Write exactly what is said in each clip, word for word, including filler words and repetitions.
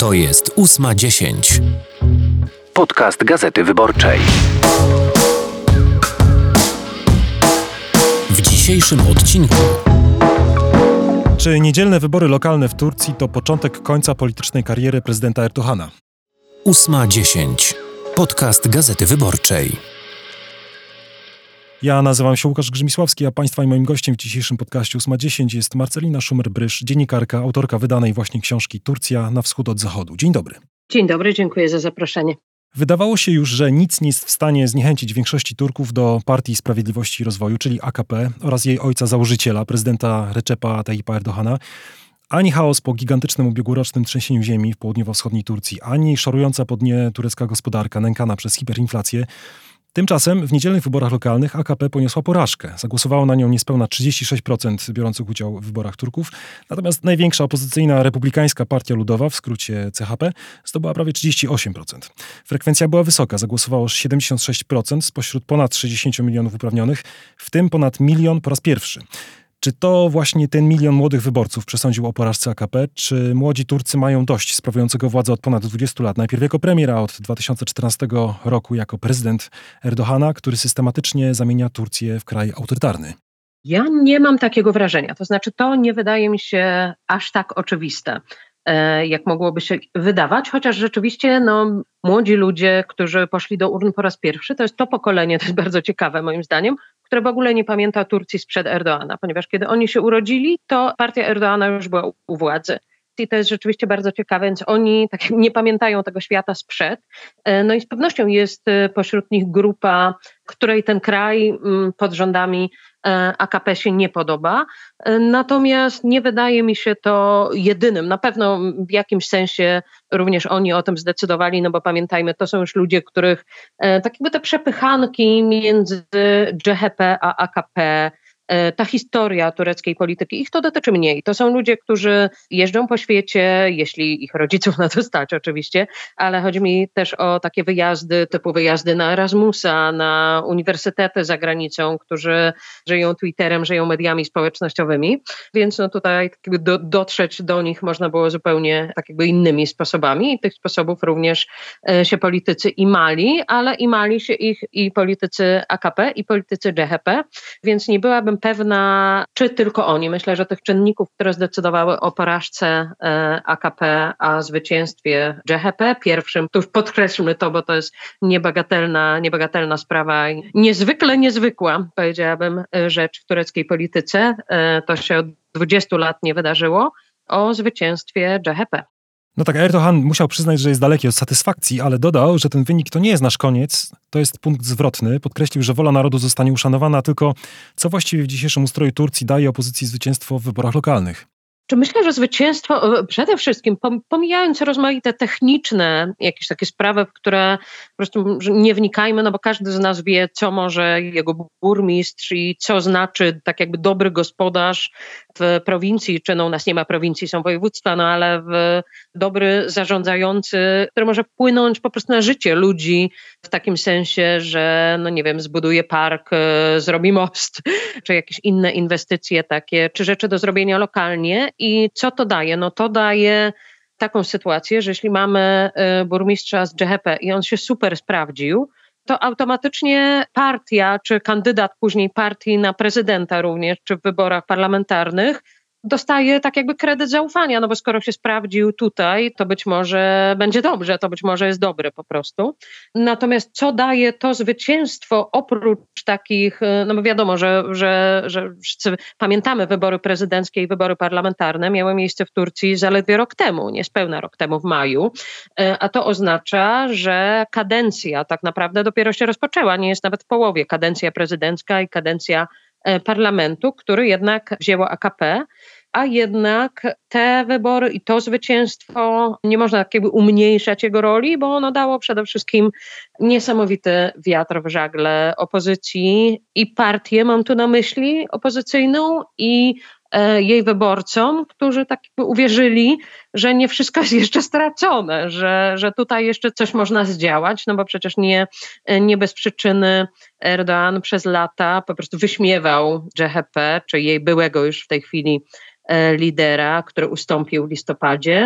To jest ósma dziesięć. Podcast Gazety Wyborczej. W dzisiejszym odcinku. Czy niedzielne wybory lokalne w Turcji to początek końca politycznej kariery prezydenta Erdogana? ósma dziesięć. Podcast Gazety Wyborczej. Ja nazywam się Łukasz Grzymisławski, a Państwa i moim gościem w dzisiejszym podcaście ósma dziesięć jest Marcelina Szumer-Brysz, dziennikarka, autorka wydanej właśnie książki Turcja na wschód od zachodu. Dzień dobry. Dzień dobry, dziękuję za zaproszenie. Wydawało się już, że nic nie jest w stanie zniechęcić większości Turków do Partii Sprawiedliwości i Rozwoju, czyli A K P oraz jej ojca założyciela, prezydenta Recepa Tayyipa Erdogana. Ani chaos po gigantycznym ubiegłorocznym trzęsieniu ziemi w południowo-wschodniej Turcji, ani szorująca po dnie turecka gospodarka nękana przez hiperinflację. Tymczasem w niedzielnych wyborach lokalnych A K P poniosła porażkę. Zagłosowało na nią niespełna trzydzieści sześć procent biorących udział w wyborach Turków. Natomiast największa opozycyjna Republikańska Partia Ludowa, w skrócie C H P, zdobyła prawie trzydzieści osiem procent. Frekwencja była wysoka. Zagłosowało siedemdziesiąt sześć procent spośród ponad sześćdziesiąt milionów uprawnionych, w tym ponad milion po raz pierwszy. Czy to właśnie ten milion młodych wyborców przesądził o porażce A K P? Czy młodzi Turcy mają dość sprawującego władzę od ponad dwudziestu lat? Najpierw jako premier, a od dwa tysiące czternastego roku jako prezydent Erdogana, który systematycznie zamienia Turcję w kraj autorytarny. Ja nie mam takiego wrażenia. To znaczy, to nie wydaje mi się aż tak oczywiste, jak mogłoby się wydawać, chociaż rzeczywiście no, młodzi ludzie, którzy poszli do urn po raz pierwszy, to jest to pokolenie, to jest bardzo ciekawe moim zdaniem, które w ogóle nie pamięta Turcji sprzed Erdogana, ponieważ kiedy oni się urodzili, to partia Erdogana już była u władzy. I to jest rzeczywiście bardzo ciekawe, więc oni tak nie pamiętają tego świata sprzed. No i z pewnością jest pośród nich grupa, której ten kraj pod rządami A K P się nie podoba. Natomiast nie wydaje mi się to jedynym. Na pewno w jakimś sensie również oni o tym zdecydowali, no bo pamiętajmy, to są już ludzie, których tak jakby te przepychanki między J H P a A K P, ta historia tureckiej polityki, ich to dotyczy mniej. To są ludzie, którzy jeżdżą po świecie, jeśli ich rodziców na to stać oczywiście, ale chodzi mi też o takie wyjazdy, typu wyjazdy na Erasmusa, na uniwersytety za granicą, którzy żyją Twitterem, żyją mediami społecznościowymi, więc no tutaj tak jakby do, dotrzeć do nich można było zupełnie tak jakby innymi sposobami i tych sposobów również e, się politycy imali, ale imali się ich i politycy A K P, i politycy J H P, więc nie byłabym pewna, czy tylko oni. Myślę, że tych czynników, które zdecydowały o porażce A K P, a zwycięstwie J H P pierwszym, to już podkreślmy to, bo to jest niebagatelna, niebagatelna sprawa, niezwykle niezwykła, powiedziałabym, rzecz w tureckiej polityce. To się od dwudziestu lat nie wydarzyło, o zwycięstwie J H P. No tak, Erdogan musiał przyznać, że jest daleki od satysfakcji, ale dodał, że ten wynik to nie jest nasz koniec, to jest punkt zwrotny. Podkreślił, że wola narodu zostanie uszanowana, tylko co właściwie w dzisiejszym ustroju Turcji daje opozycji zwycięstwo w wyborach lokalnych? Czy myślę, że zwycięstwo, przede wszystkim pomijając rozmaite techniczne jakieś takie sprawy, w które po prostu nie wnikajmy, no bo każdy z nas wie, co może jego burmistrz i co znaczy tak jakby dobry gospodarz w prowincji, czy no u nas nie ma prowincji, są województwa, no ale w dobry zarządzający, który może wpłynąć po prostu na życie ludzi w takim sensie, że no nie wiem, zbuduje park, zrobi most, czy jakieś inne inwestycje takie, czy rzeczy do zrobienia lokalnie. I co to daje? No to daje taką sytuację, że jeśli mamy burmistrza z J H P i on się super sprawdził, to automatycznie partia, czy kandydat później partii na prezydenta również, czy w wyborach parlamentarnych, dostaje tak jakby kredyt zaufania, no bo skoro się sprawdził tutaj, to być może będzie dobrze, to być może jest dobry po prostu. Natomiast co daje to zwycięstwo oprócz takich, no bo wiadomo, że, że, że wszyscy pamiętamy wybory prezydenckie i wybory parlamentarne, miały miejsce w Turcji zaledwie rok temu, niespełna rok temu w maju, a to oznacza, że kadencja tak naprawdę dopiero się rozpoczęła, nie jest nawet w połowie, kadencja prezydencka i kadencja parlamentu, który jednak wzięło A K P, a jednak te wybory i to zwycięstwo nie można tak jakby umniejszać jego roli, bo ono dało przede wszystkim niesamowity wiatr w żagle opozycji i partię, mam tu na myśli opozycyjną, i jej wyborcom, którzy tak jakby uwierzyli, że nie wszystko jest jeszcze stracone, że, że tutaj jeszcze coś można zdziałać, no bo przecież nie, nie bez przyczyny Erdogan przez lata po prostu wyśmiewał J H P, czy jej byłego już w tej chwili lidera, który ustąpił w listopadzie,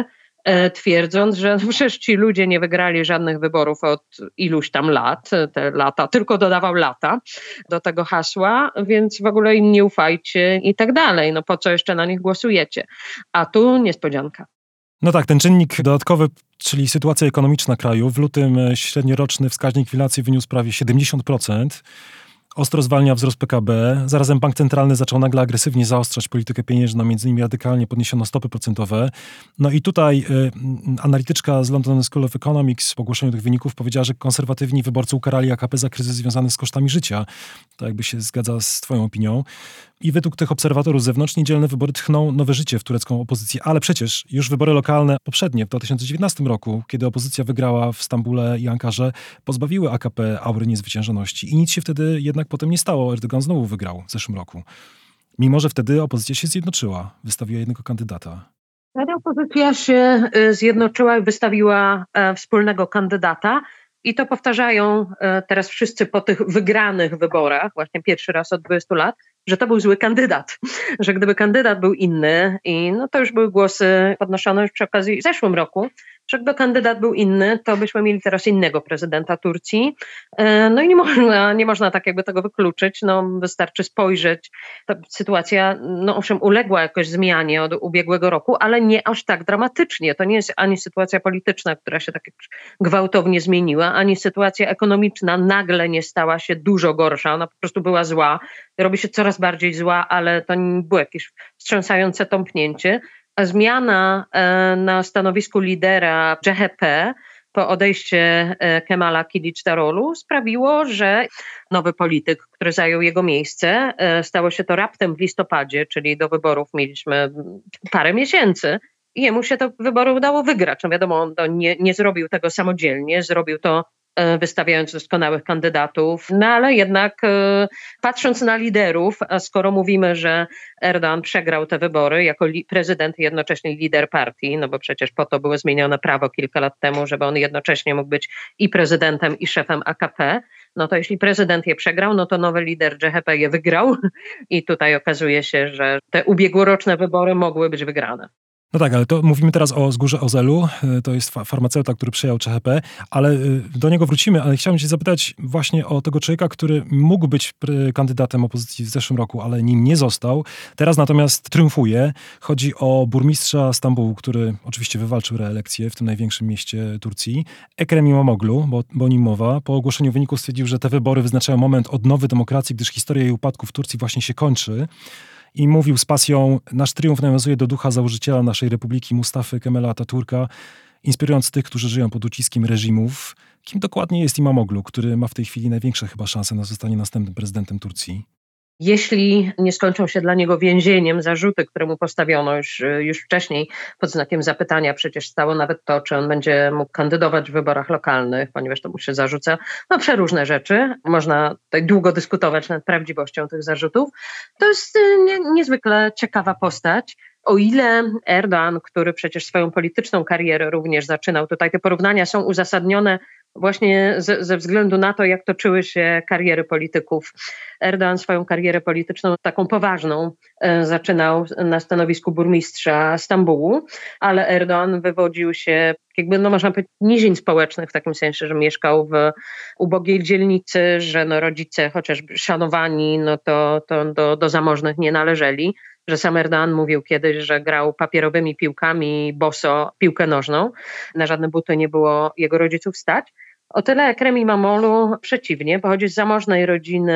twierdząc, że przecież ci ludzie nie wygrali żadnych wyborów od iluś tam lat, te lata, tylko dodawał lata do tego hasła, więc w ogóle im nie ufajcie i tak dalej. No po co jeszcze na nich głosujecie? A tu niespodzianka. No tak, ten czynnik dodatkowy, czyli sytuacja ekonomiczna kraju. W lutym średnioroczny wskaźnik inflacji wyniósł prawie siedemdziesiąt procent. Ostro zwalnia wzrost P K B. Zarazem bank centralny zaczął nagle agresywnie zaostrzać politykę pieniężną, między innymi radykalnie podniesiono stopy procentowe. No i tutaj y, analityczka z London School of Economics po ogłoszeniu tych wyników powiedziała, że konserwatywni wyborcy ukarali A K P za kryzys związany z kosztami życia. To jakby się zgadza z twoją opinią. I według tych obserwatorów z zewnątrz niedzielne wybory tchną nowe życie w turecką opozycję. Ale przecież już wybory lokalne poprzednie w dwa tysiące dziewiętnastym roku, kiedy opozycja wygrała w Stambule i Ankarze, pozbawiły A K P aury niezwyciężoności. I nic się wtedy jednak potem nie stało. Erdogan znowu wygrał w zeszłym roku. Mimo że wtedy opozycja się zjednoczyła. Wystawiła jednego kandydata. Wtedy opozycja się zjednoczyła i wystawiła wspólnego kandydata. I to powtarzają teraz wszyscy po tych wygranych wyborach, właśnie pierwszy raz od dwudziestu lat, że to był zły kandydat, że gdyby kandydat był inny, i no to już były głosy podnoszone już przy okazji w zeszłym roku, że gdyby kandydat był inny, to byśmy mieli teraz innego prezydenta Turcji. No i nie można, nie można tak jakby tego wykluczyć, no wystarczy spojrzeć. Ta sytuacja, no owszem, uległa jakoś zmianie od ubiegłego roku, ale nie aż tak dramatycznie. To nie jest ani sytuacja polityczna, która się tak gwałtownie zmieniła, ani sytuacja ekonomiczna nagle nie stała się dużo gorsza, ona po prostu była zła, robi się coraz bardziej zła, ale to nie było jakieś wstrząsające tąpnięcie. A zmiana na stanowisku lidera C H P po odejściu Kemala Kılıçdaroğlu sprawiło, że nowy polityk, który zajął jego miejsce, stało się to raptem w listopadzie, czyli do wyborów mieliśmy parę miesięcy. I jemu się to wybory udało wygrać. No wiadomo, on to nie, nie zrobił tego samodzielnie, zrobił to wystawiając doskonałych kandydatów, no ale jednak e, patrząc na liderów, a skoro mówimy, że Erdoğan przegrał te wybory jako li- prezydent i jednocześnie lider partii, no bo przecież po to było zmienione prawo kilka lat temu, żeby on jednocześnie mógł być i prezydentem, i szefem A K P, no to jeśli prezydent je przegrał, no to nowy lider C H P je wygrał i tutaj okazuje się, że te ubiegłoroczne wybory mogły być wygrane. No tak, ale to mówimy teraz o Zgórze Ozelu, to jest farmaceuta, który przejął C H P, ale do niego wrócimy, ale chciałem cię zapytać właśnie o tego człowieka, który mógł być kandydatem opozycji w zeszłym roku, ale nim nie został. Teraz natomiast triumfuje. Chodzi o burmistrza Stambułu, który oczywiście wywalczył reelekcję w tym największym mieście Turcji. Ekrem İmamoğlu, bo, bo o nim mowa, po ogłoszeniu wyników stwierdził, że te wybory wyznaczają moment odnowy demokracji, gdyż historia jej upadku w Turcji właśnie się kończy. I mówił z pasją: nasz triumf nawiązuje do ducha założyciela naszej republiki Mustafy Kemala Atatürka, inspirując tych, którzy żyją pod uciskiem reżimów. Kim dokładnie jest İmamoğlu, który ma w tej chwili największe chyba szanse na zostanie następnym prezydentem Turcji? Jeśli nie skończą się dla niego więzieniem zarzuty, które mu postawiono już, już wcześniej pod znakiem zapytania, przecież stało nawet to, czy on będzie mógł kandydować w wyborach lokalnych, ponieważ to mu się zarzuca no przeróżne rzeczy. Można tutaj długo dyskutować nad prawdziwością tych zarzutów. To jest nie, niezwykle ciekawa postać. O ile Erdoğan, który przecież swoją polityczną karierę również zaczynał, tutaj te porównania są uzasadnione właśnie ze, ze względu na to, jak toczyły się kariery polityków. Erdoğan swoją karierę polityczną, taką poważną, e, zaczynał na stanowisku burmistrza Stambułu, ale Erdoğan wywodził się, jakby, no można powiedzieć, nizin społecznych, w takim sensie, że mieszkał w ubogiej dzielnicy, że no rodzice, chociażby szanowani, no to, to do, do zamożnych nie należeli. Że sam Erdoğan mówił kiedyś, że grał papierowymi piłkami boso piłkę nożną. Na żadne buty nie było jego rodziców stać. O tyle Ekrem İmamoğlu przeciwnie, pochodzi z zamożnej rodziny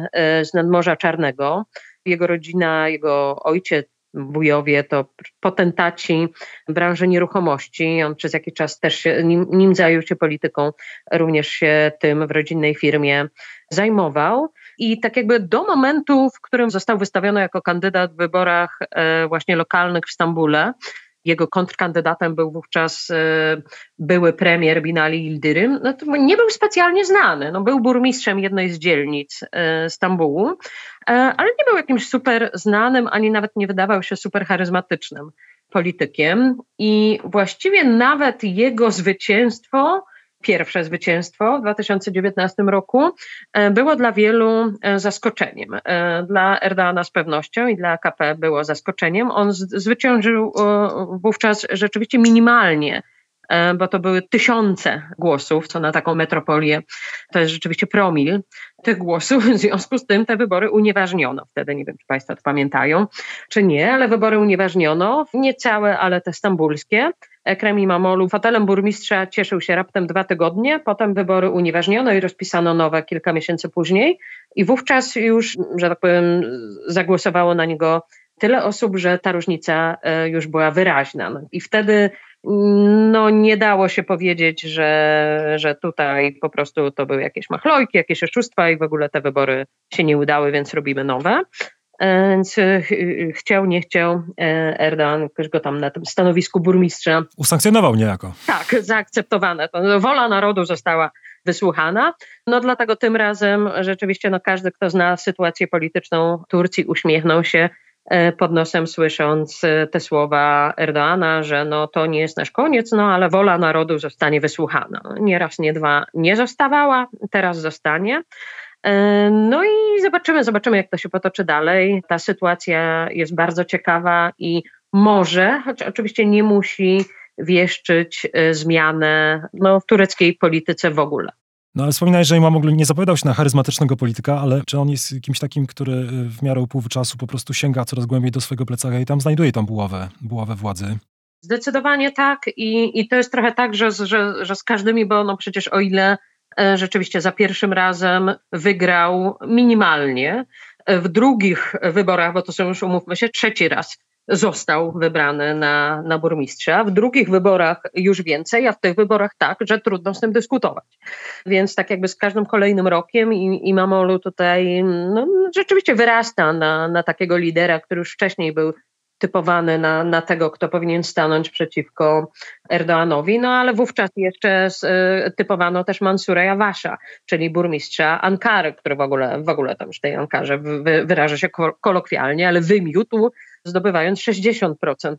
z Nadmorza Czarnego. Jego rodzina, jego ojciec, wujowie to potentaci branży nieruchomości. On przez jakiś czas też się, nim, nim zajął się polityką, również się tym w rodzinnej firmie zajmował. I tak jakby do momentu, w którym został wystawiony jako kandydat w wyborach e, właśnie lokalnych w Stambule, jego kontrkandydatem był wówczas e, były premier Binali Yildirim, no to nie był specjalnie znany. No, był burmistrzem jednej z dzielnic e, Stambułu, e, ale nie był jakimś super znanym, ani nawet nie wydawał się super charyzmatycznym politykiem. I właściwie nawet jego zwycięstwo pierwsze zwycięstwo w dwa tysiące dziewiętnastym roku było dla wielu zaskoczeniem. Dla Erdoğana z pewnością i dla A K P było zaskoczeniem. On zwyciężył wówczas rzeczywiście minimalnie, bo to były tysiące głosów, co na taką metropolię to jest rzeczywiście promil tych głosów. W związku z tym te wybory unieważniono. Wtedy nie wiem, czy Państwo to pamiętają, czy nie, ale wybory unieważniono. Nie całe, ale te stambulskie. Ekrem İmamoğlu fotelem burmistrza cieszył się raptem dwa tygodnie, potem wybory unieważniono i rozpisano nowe kilka miesięcy później i wówczas już, że tak powiem, zagłosowało na niego tyle osób, że ta różnica już była wyraźna. No i wtedy no, nie dało się powiedzieć, że, że tutaj po prostu to były jakieś machlojki, jakieś oszustwa i w ogóle te wybory się nie udały, więc robimy nowe. Więc chciał, nie chciał, Erdoğan jakoś go tam na tym stanowisku burmistrza usankcjonował niejako. Tak, zaakceptowane. To wola narodu została wysłuchana. No dlatego tym razem rzeczywiście no, każdy, kto zna sytuację polityczną Turcji, uśmiechnął się pod nosem, słysząc te słowa Erdoğana, że no to nie jest nasz koniec, no ale wola narodu zostanie wysłuchana. Nie raz, nie dwa nie zostawała, teraz zostanie. No i zobaczymy, zobaczymy, jak to się potoczy dalej. Ta sytuacja jest bardzo ciekawa i może, choć oczywiście nie musi wieszczyć zmianę no, w tureckiej polityce w ogóle. No ale wspominałeś, że İmamoğlu nie zapowiadał się na charyzmatycznego polityka, ale czy on jest kimś takim, który w miarę upływu czasu po prostu sięga coraz głębiej do swojego plecaka i tam znajduje tą buławę, buławę władzy? Zdecydowanie tak i, i to jest trochę tak, że, że, że z każdymi, bo no przecież o ile rzeczywiście za pierwszym razem wygrał minimalnie, w drugich wyborach, bo to są już, umówmy się, trzeci raz został wybrany na, na burmistrza. W drugich wyborach już więcej, a w tych wyborach tak, że trudno z tym dyskutować. Więc tak jakby z każdym kolejnym rokiem İmamoğlu tutaj no, rzeczywiście wyrasta na, na takiego lidera, który już wcześniej był typowany na, na tego, kto powinien stanąć przeciwko Erdoğanowi, no ale wówczas jeszcze y, typowano też Mansura Yavaş'a, czyli burmistrza Ankary, który w ogóle, w ogóle tam już tej Ankarze wy, wyraża się ko- kolokwialnie, ale wymiótł, zdobywając sześćdziesiąt procent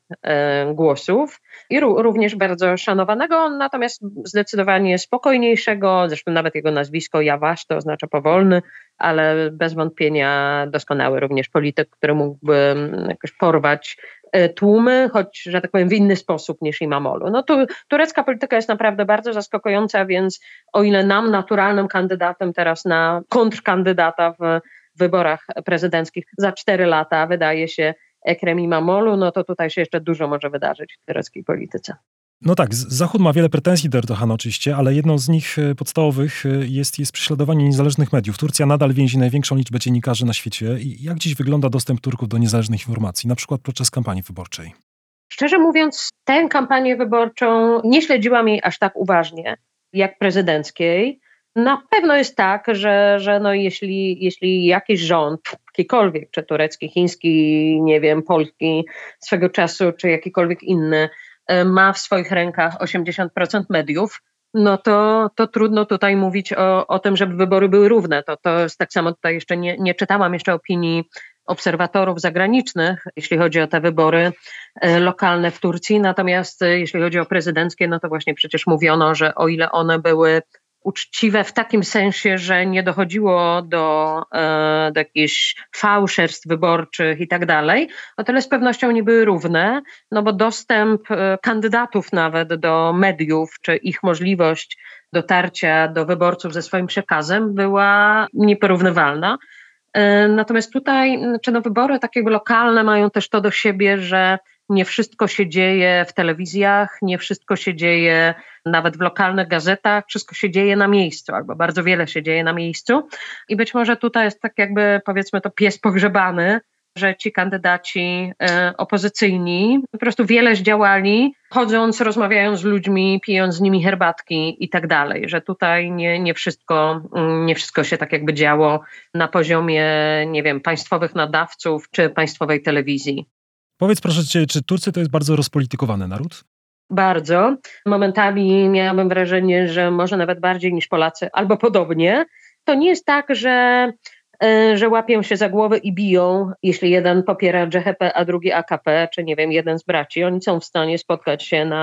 głosów i ró- również bardzo szanowanego, natomiast zdecydowanie spokojniejszego, zresztą nawet jego nazwisko Yavaş to oznacza powolny, ale bez wątpienia doskonały również polityk, który mógłby jakoś porwać tłumy, choć, że tak powiem, w inny sposób niż İmamoğlu. No tu turecka polityka jest naprawdę bardzo zaskakująca, więc o ile nam naturalnym kandydatem teraz na kontrkandydata w wyborach prezydenckich za cztery lata wydaje się Ekrem İmamoğlu, no to tutaj się jeszcze dużo może wydarzyć w tureckiej polityce. No tak, Zachód ma wiele pretensji do Erdoğana oczywiście, ale jedną z nich podstawowych jest, jest prześladowanie niezależnych mediów. Turcja nadal więzi największą liczbę dziennikarzy na świecie. I jak dziś wygląda dostęp Turków do niezależnych informacji, na przykład podczas kampanii wyborczej? Szczerze mówiąc, tę kampanię wyborczą nie śledziłam jej aż tak uważnie jak prezydenckiej. Na pewno jest tak, że, że no jeśli, jeśli jakiś rząd, jakikolwiek, czy turecki, chiński, nie wiem, polski swego czasu, czy jakikolwiek inny, ma w swoich rękach osiemdziesiąt procent mediów, no to, to trudno tutaj mówić o, o tym, żeby wybory były równe. To, to jest tak samo, tutaj jeszcze nie, nie czytałam jeszcze opinii obserwatorów zagranicznych, jeśli chodzi o te wybory lokalne w Turcji, natomiast jeśli chodzi o prezydenckie, no to właśnie przecież mówiono, że o ile one były uczciwe w takim sensie, że nie dochodziło do, e, do jakichś fałszerstw wyborczych i tak dalej, o tyle z pewnością nie były równe, no bo dostęp e, kandydatów nawet do mediów, czy ich możliwość dotarcia do wyborców ze swoim przekazem była nieporównywalna. E, natomiast tutaj, czy no wybory takie lokalne mają też to do siebie, że nie wszystko się dzieje w telewizjach, nie wszystko się dzieje nawet w lokalnych gazetach, wszystko się dzieje na miejscu, albo bardzo wiele się dzieje na miejscu. I być może tutaj jest tak jakby, powiedzmy to, pies pogrzebany, że ci kandydaci e, opozycyjni po prostu wiele zdziałali, chodząc, rozmawiając z ludźmi, pijąc z nimi herbatki i tak dalej, że tutaj nie, nie wszystko, nie wszystko się tak jakby działo na poziomie, nie wiem, państwowych nadawców czy państwowej telewizji. Powiedz proszę cię, czy Turcy to jest bardzo rozpolitykowany naród? Bardzo. Momentami miałabym wrażenie, że może nawet bardziej niż Polacy, albo podobnie. To nie jest tak, że, że łapią się za głowę i biją, jeśli jeden popiera J H P, a drugi A K P, czy nie wiem, jeden z braci. Oni są w stanie spotkać się na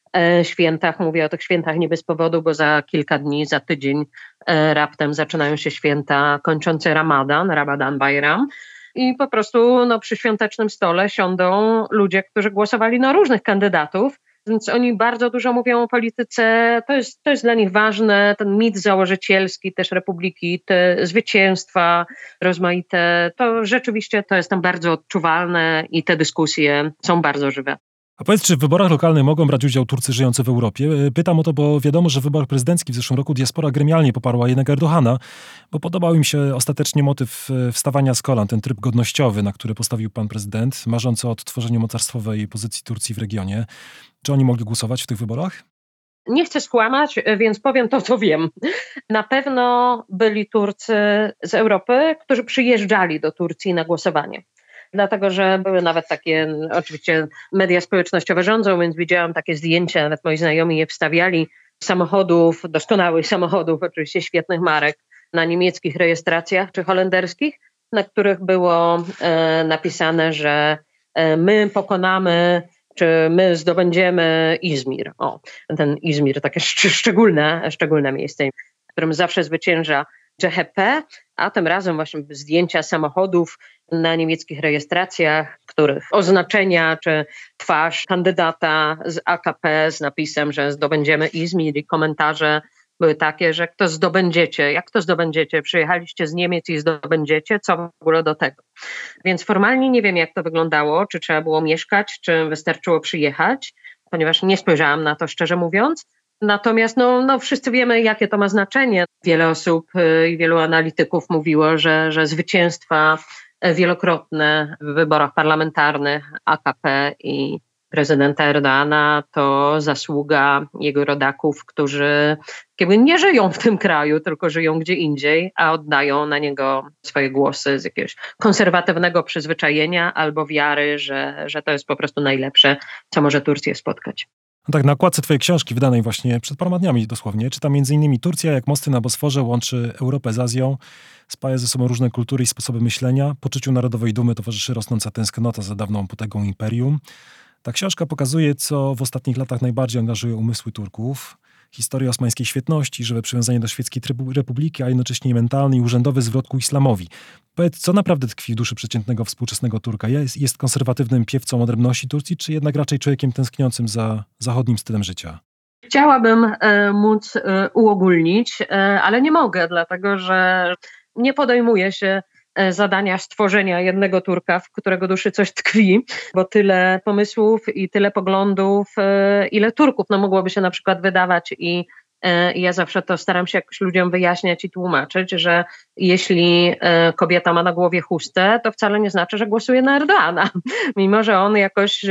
świętach. Mówię o tych świętach nie bez powodu, bo za kilka dni, za tydzień raptem zaczynają się święta kończące Ramadan, Ramadan Bayram. I po prostu no, przy świątecznym stole siądą ludzie, którzy głosowali na różnych kandydatów, więc oni bardzo dużo mówią o polityce. To jest, to jest dla nich ważne, ten mit założycielski też Republiki, te zwycięstwa rozmaite, to rzeczywiście to jest tam bardzo odczuwalne i te dyskusje są bardzo żywe. A powiedz, czy w wyborach lokalnych mogą brać udział Turcy żyjący w Europie? Pytam o to, bo wiadomo, że w wyborach prezydenckich w zeszłym roku diaspora gremialnie poparła jednak Erdogana, bo podobał im się ostatecznie motyw wstawania z kolan, ten tryb godnościowy, na który postawił pan prezydent, marzący o odtworzeniu mocarstwowej pozycji Turcji w regionie. Czy oni mogli głosować w tych wyborach? Nie chcę skłamać, więc powiem to, co wiem. Na pewno byli Turcy z Europy, którzy przyjeżdżali do Turcji na głosowanie. Dlatego, że były nawet takie, oczywiście media społecznościowe rządzą, więc widziałam takie zdjęcia, nawet moi znajomi je wstawiali, samochodów, doskonałych samochodów, oczywiście świetnych marek, na niemieckich rejestracjach czy holenderskich, na których było e, napisane, że e, my pokonamy, czy my zdobędziemy Izmir. O, ten Izmir, takie szcz- szczególne, szczególne miejsce, w którym zawsze zwycięża J H P, a tym razem właśnie zdjęcia samochodów na niemieckich rejestracjach, których oznaczenia czy twarz kandydata z A K P z napisem, że zdobędziemy Izmir, i komentarze były takie, że kto zdobędziecie, jak to zdobędziecie, przyjechaliście z Niemiec i zdobędziecie, co w ogóle do tego. Więc formalnie nie wiem, jak to wyglądało, czy trzeba było mieszkać, czy wystarczyło przyjechać, ponieważ nie spojrzałam na to, szczerze mówiąc. Natomiast no, no wszyscy wiemy, jakie to ma znaczenie. Wiele osób i wielu analityków mówiło, że, że zwycięstwa wielokrotne w wyborach parlamentarnych A K P i prezydenta Erdogana to zasługa jego rodaków, którzy jakby nie żyją w tym kraju, tylko żyją gdzie indziej, a oddają na niego swoje głosy z jakiegoś konserwatywnego przyzwyczajenia albo wiary, że, że to jest po prostu najlepsze, co może Turcję spotkać. No tak, na okładce twojej książki, wydanej właśnie przed paroma dniami dosłownie, czytam między innymi: Turcja jak mosty na Bosforze łączy Europę z Azją, spaja ze sobą różne kultury i sposoby myślenia, poczuciu narodowej dumy towarzyszy rosnąca tęsknota za dawną potęgą imperium. Ta książka pokazuje, co w ostatnich latach najbardziej angażuje umysły Turków. Historia osmańskiej świetności, żywe przywiązanie do świeckiej republiki, a jednocześnie mentalny i urzędowy zwrot ku islamowi. Powiedz, co naprawdę tkwi w duszy przeciętnego współczesnego Turka? Jest, jest konserwatywnym piewcą odrębności Turcji, czy jednak raczej człowiekiem tęskniącym za zachodnim stylem życia? Chciałabym e, móc e, uogólnić, e, ale nie mogę, dlatego że nie podejmuję się zadania stworzenia jednego Turka, w którego duszy coś tkwi, bo tyle pomysłów i tyle poglądów, ile Turków no mogłoby się na przykład wydawać i I ja zawsze to staram się jakoś ludziom wyjaśniać i tłumaczyć, że jeśli kobieta ma na głowie chustę, to wcale nie znaczy, że głosuje na Erdogana. Mimo że on jakoś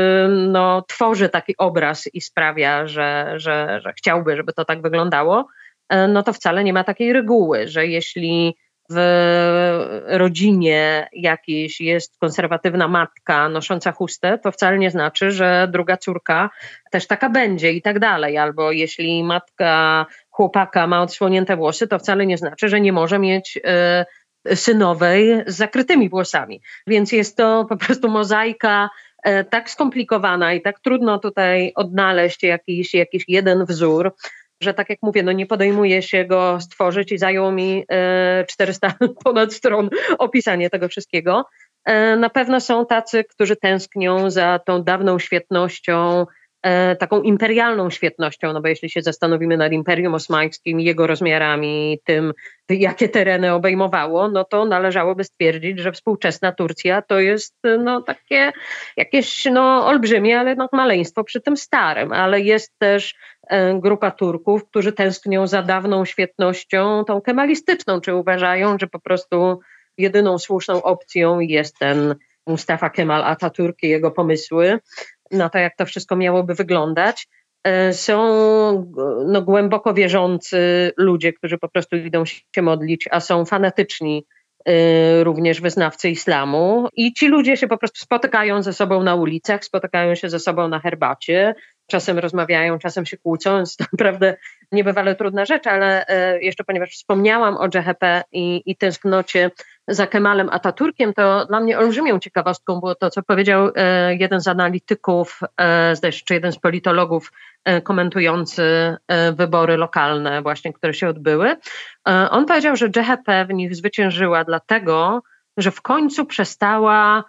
no, tworzy taki obraz i sprawia, że, że, że chciałby, żeby to tak wyglądało, no to wcale nie ma takiej reguły, że jeśli w rodzinie jakiejś jest konserwatywna matka nosząca chustę, to wcale nie znaczy, że druga córka też taka będzie i tak dalej. Albo jeśli matka chłopaka ma odsłonięte włosy, to wcale nie znaczy, że nie może mieć y, synowej z zakrytymi włosami. Więc jest to po prostu mozaika y, tak skomplikowana i tak trudno tutaj odnaleźć jakiś, jakiś jeden wzór, że tak jak mówię, no nie podejmuję się go stworzyć i zajęło mi e, czterysta ponad stron opisanie tego wszystkiego. E, na pewno są tacy, którzy tęsknią za tą dawną świetnością, e, taką imperialną świetnością, no bo jeśli się zastanowimy nad Imperium Osmańskim, jego rozmiarami, tym, jakie tereny obejmowało, no to należałoby stwierdzić, że współczesna Turcja to jest no takie jakieś no olbrzymie, ale no maleństwo przy tym starym, ale jest też grupa Turków, którzy tęsknią za dawną świetnością, tą kemalistyczną, czy uważają, że po prostu jedyną słuszną opcją jest ten Mustafa Kemal Atatürk i jego pomysły na to, jak to wszystko miałoby wyglądać. Są no, głęboko wierzący ludzie, którzy po prostu idą się modlić, a są fanatyczni również wyznawcy islamu i ci ludzie się po prostu spotykają ze sobą na ulicach, spotykają się ze sobą na herbacie, czasem rozmawiają, czasem się kłócą, jest to naprawdę niebywale trudna rzecz, ale jeszcze ponieważ wspomniałam o J H P i, i tęsknocie za Kemalem Atatürkiem, to dla mnie olbrzymią ciekawostką było to, co powiedział e, jeden z analityków, e, zdaje się, czy jeden z politologów e, komentujący e, wybory lokalne właśnie, które się odbyły. E, on powiedział, że J H P w nich zwyciężyła dlatego, że w końcu przestała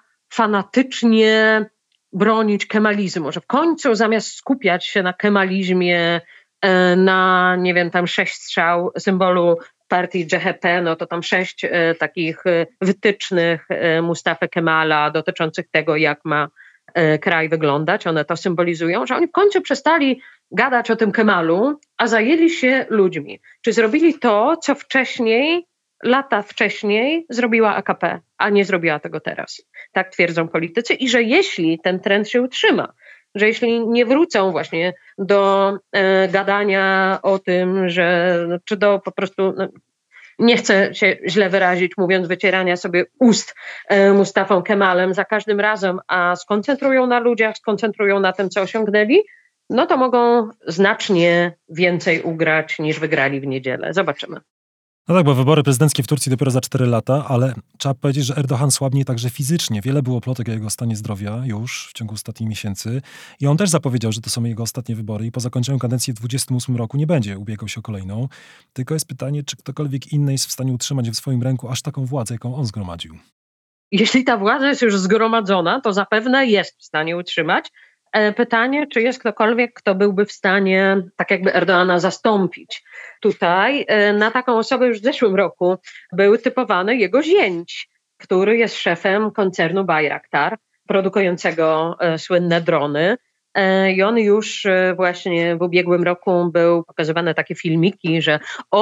fanatycznie bronić kemalizmu, że w końcu zamiast skupiać się na kemalizmie, e, na, nie wiem, tam sześć strzał symbolu partii J H P, no to tam sześć e, takich e, wytycznych e, Mustafy Kemala dotyczących tego, jak ma e, kraj wyglądać. One to symbolizują, że oni w końcu przestali gadać o tym Kemalu, a zajęli się ludźmi. Czy zrobili to, co wcześniej, lata wcześniej zrobiła A K P, a nie zrobiła tego teraz. Tak twierdzą politycy i że jeśli ten trend się utrzyma, że jeśli nie wrócą właśnie do e, gadania o tym, że czy do po prostu, no, nie chcę się źle wyrazić, mówiąc wycierania sobie ust e, Mustafą Kemalem za każdym razem, a skoncentrują na ludziach, skoncentrują na tym, co osiągnęli, no to mogą znacznie więcej ugrać niż wygrali w niedzielę. Zobaczymy. No tak, bo wybory prezydenckie w Turcji dopiero za cztery lata, ale trzeba powiedzieć, że Erdoğan słabnie także fizycznie. Wiele było plotek o jego stanie zdrowia już w ciągu ostatnich miesięcy i on też zapowiedział, że to są jego ostatnie wybory i po zakończeniu kadencji w dwudziestym ósmym roku nie będzie ubiegał się o kolejną. Tylko jest pytanie, czy ktokolwiek inny jest w stanie utrzymać w swoim ręku aż taką władzę, jaką on zgromadził. Jeśli ta władza jest już zgromadzona, to zapewne jest w stanie utrzymać. Pytanie, czy jest ktokolwiek, kto byłby w stanie tak jakby Erdoğana zastąpić. Tutaj na taką osobę już w zeszłym roku był typowany jego zięć, który jest szefem koncernu Bayraktar, produkującego słynne drony. I on już właśnie w ubiegłym roku był pokazywane takie filmiki, że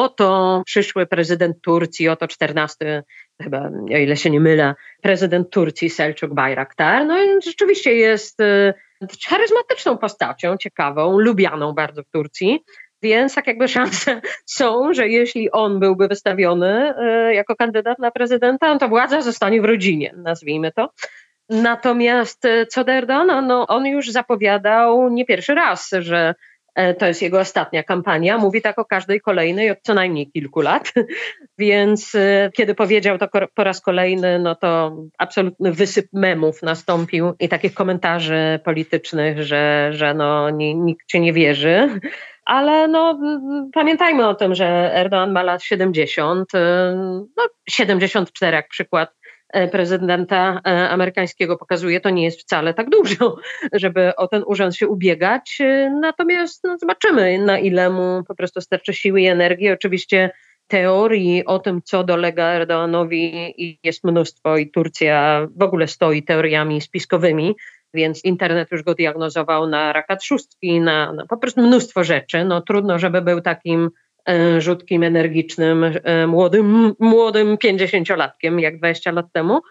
oto przyszły prezydent Turcji, oto czternasty, chyba, o ile się nie mylę, prezydent Turcji Selçuk Bayraktar. No i rzeczywiście jest charyzmatyczną postacią, ciekawą, lubianą bardzo w Turcji, więc tak jakby szanse są, że jeśli on byłby wystawiony y, jako kandydat na prezydenta, to władza zostanie w rodzinie, nazwijmy to. Natomiast co do Erdoğana, no on już zapowiadał nie pierwszy raz, że to jest jego ostatnia kampania. Mówi tak o każdej kolejnej od co najmniej kilku lat. Więc kiedy powiedział to po raz kolejny, no to absolutny wysyp memów nastąpił i takich komentarzy politycznych, że, że no, nie, nikt się nie wierzy. Ale no, pamiętajmy o tym, że Erdoğan ma lat siedemdziesiąt, no siedemdziesiąt cztery jak przykład prezydenta amerykańskiego pokazuje, to nie jest wcale tak dużo, żeby o ten urząd się ubiegać. Natomiast no, zobaczymy, na ile mu po prostu starczy siły i energii. Oczywiście teorii o tym, co dolega Erdoğanowi, jest mnóstwo i Turcja w ogóle stoi teoriami spiskowymi, więc internet już go diagnozował na raka trzustki, na, na po prostu mnóstwo rzeczy. No trudno, żeby był takim rzutkim, energicznym, młodym, młodym pięćdziesięciolatkiem, jak dwadzieścia lat temu.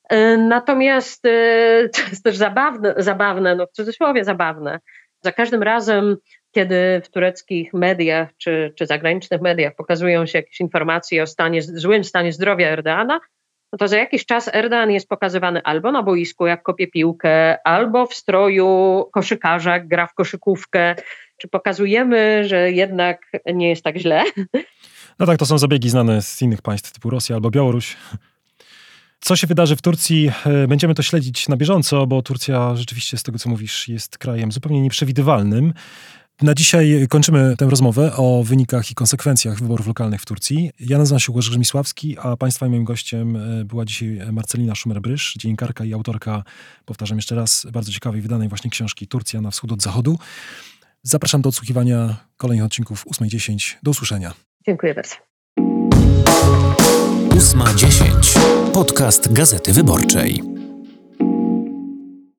Natomiast to jest też zabawne, zabawne, no w cudzysłowie zabawne. Za każdym razem, kiedy w tureckich mediach czy, czy zagranicznych mediach pokazują się jakieś informacje o stanie, złym stanie zdrowia Erdoğana, no to za jakiś czas Erdoğan jest pokazywany albo na boisku, jak kopie piłkę, albo w stroju koszykarza, jak gra w koszykówkę. Czy pokazujemy, że jednak nie jest tak źle? No tak, to są zabiegi znane z innych państw typu Rosja albo Białoruś. Co się wydarzy w Turcji? Będziemy to śledzić na bieżąco, bo Turcja rzeczywiście, z tego co mówisz, jest krajem zupełnie nieprzewidywalnym. Na dzisiaj kończymy tę rozmowę o wynikach i konsekwencjach wyborów lokalnych w Turcji. Ja nazywam się Łukasz Grzymisławski, a Państwa i moim gościem była dzisiaj Marcelina Szumer-Brysz, dziennikarka i autorka, powtarzam jeszcze raz, bardzo ciekawej, wydanej właśnie książki Turcja na wschód od zachodu. Zapraszam do odsłuchiwania kolejnych odcinków ósma dziesięć. Do usłyszenia. Dziękuję bardzo. ósma dziesięć. Podcast Gazety Wyborczej.